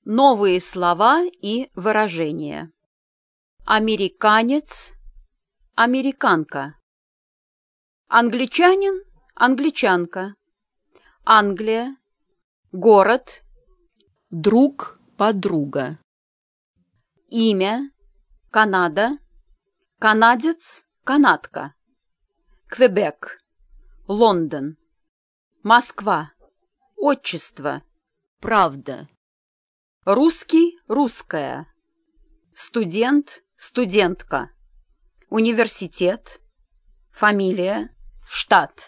Новые слова и выражения. Американец, американка. Англичанин, англичанка. Англия, город, друг, подруга. имя, Канада, канадец, канадка. Квебек, Лондон, Москва, отчество, правда. Русский, русская. Студент, студентка. Университет, фамилия, штат.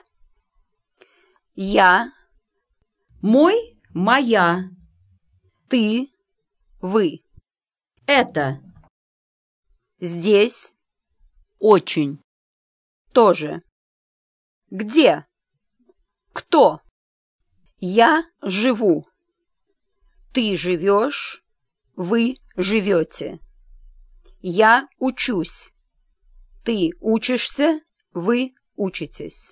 Я, Мой, моя. ты, вы. Это. Здесь, Очень. тоже. Где? Кто? Я живу. Ты живешь, вы живете. Я учусь. Ты учишься, вы учитесь.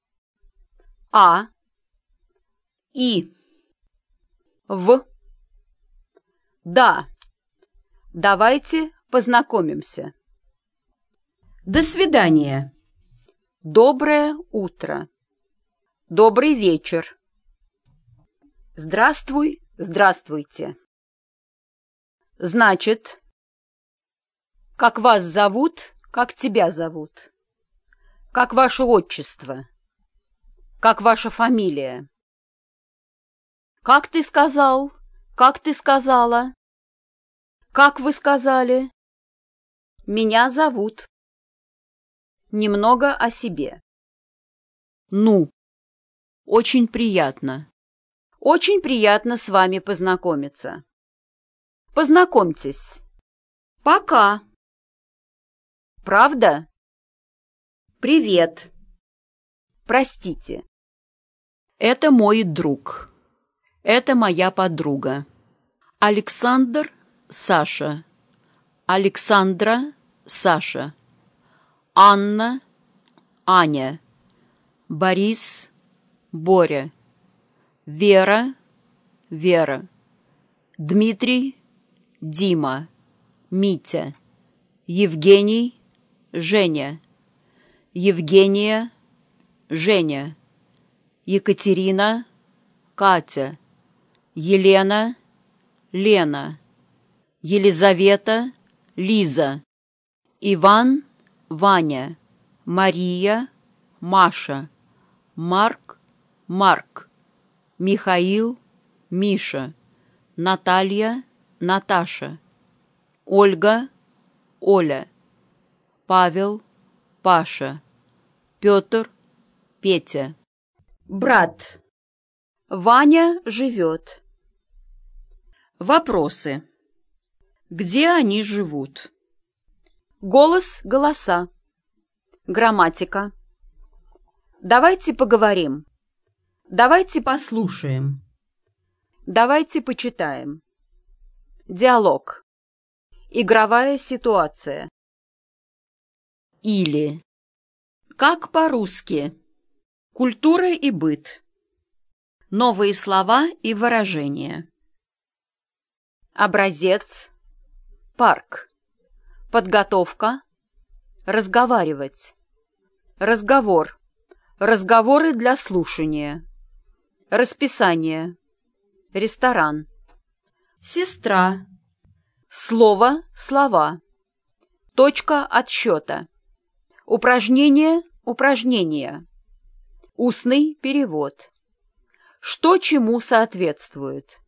И. В. Да. Давайте познакомимся. До свидания. Доброе утро. Добрый вечер. Здравствуй, здравствуйте. Значит, как вас зовут, как тебя зовут? Как ваше отчество? Как ваша фамилия? Как ты сказал? Как ты сказала? Как вы сказали? Меня зовут. Немного о себе. Ну. Очень приятно. Очень приятно с вами познакомиться. Познакомьтесь. Пока. Правда? Привет. Простите. Это мой друг. Это моя подруга. Александр, Саша. Александра, Саша. Анна, Аня. Борис, Боря. Вера, Вера. Дмитрий, Дима. Митя. Евгений, Женя. Евгения, Женя. Екатерина, Катя. Елена, Лена. Елизавета, Лиза. Иван, Ваня. Мария, Маша. Марк, Марк. Михаил, Миша. Наталья, Наташа. Ольга, Оля. Павел, Паша. Петр, Петя. Брат. Ваня живет. Вопросы. Где они живут? Голос, голоса. Грамматика. Давайте поговорим. Давайте послушаем. Давайте почитаем. Диалог. Игровая ситуация. Или. Как по-русски? Культура и быт. Новые слова и выражения. Образец. Парк. Подготовка. Разговаривать. Разговор. Разговоры для слушания. Расписание. Ресторан. Сестра. Слово, слова. Точка отсчета. Упражнение, упражнения. Устный перевод. Что чему соответствует?